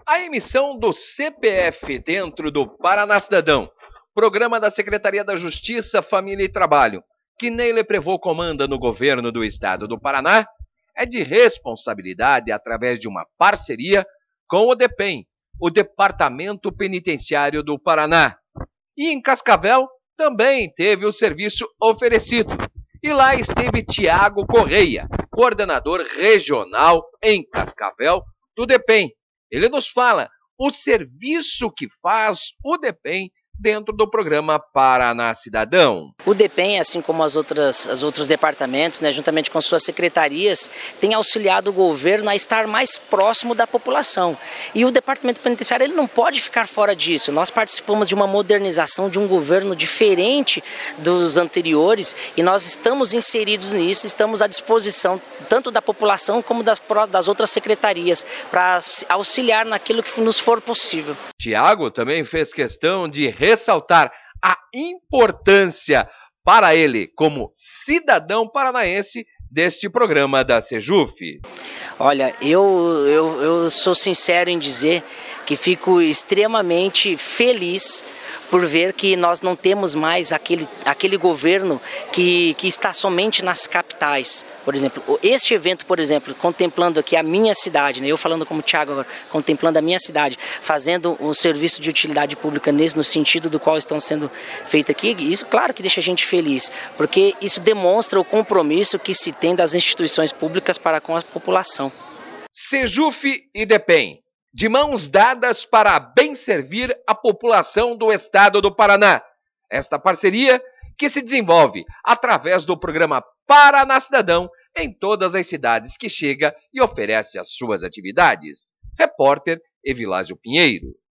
A emissão do CPF dentro do Paraná Cidadão, programa da Secretaria da Justiça, Família e Trabalho, que Neile Prevô comanda no governo do estado do Paraná, é de responsabilidade através de uma parceria com o DEPEN, o Departamento Penitenciário do Paraná. E em Cascavel também teve o serviço oferecido. E lá esteve Tiago Correia, coordenador regional em Cascavel do DEPEN. Ele nos fala o serviço que faz o DEPEN dentro do programa Paraná Cidadão. O DEPEN, assim como os outros departamentos, juntamente com suas secretarias, tem auxiliado o governo a estar mais próximo da população. E o Departamento Penitenciário ele não pode ficar fora disso. Nós participamos de uma modernização de um governo diferente dos anteriores e nós estamos inseridos nisso, estamos à disposição tanto da população como das outras secretarias para auxiliar naquilo que nos for possível. Tiago também fez questão de ressaltar a importância para ele, como cidadão paranaense, deste programa da Sejuf. Olha, eu sou sincero em dizer que fico extremamente feliz por ver que nós não temos mais aquele governo que está somente nas capitais. Por exemplo, este evento, por exemplo, contemplando aqui a minha cidade, eu falando como Thiago agora, contemplando a minha cidade, fazendo um serviço de utilidade pública no sentido do qual estão sendo feitos aqui, isso claro que deixa a gente feliz, porque isso demonstra o compromisso que se tem das instituições públicas para com a população. Sejuf e DEPEN, de mãos dadas para bem servir a população do estado do Paraná. Esta parceria que se desenvolve através do programa Paraná Cidadão em todas as cidades que chega e oferece as suas atividades. Repórter Evilásio Pinheiro.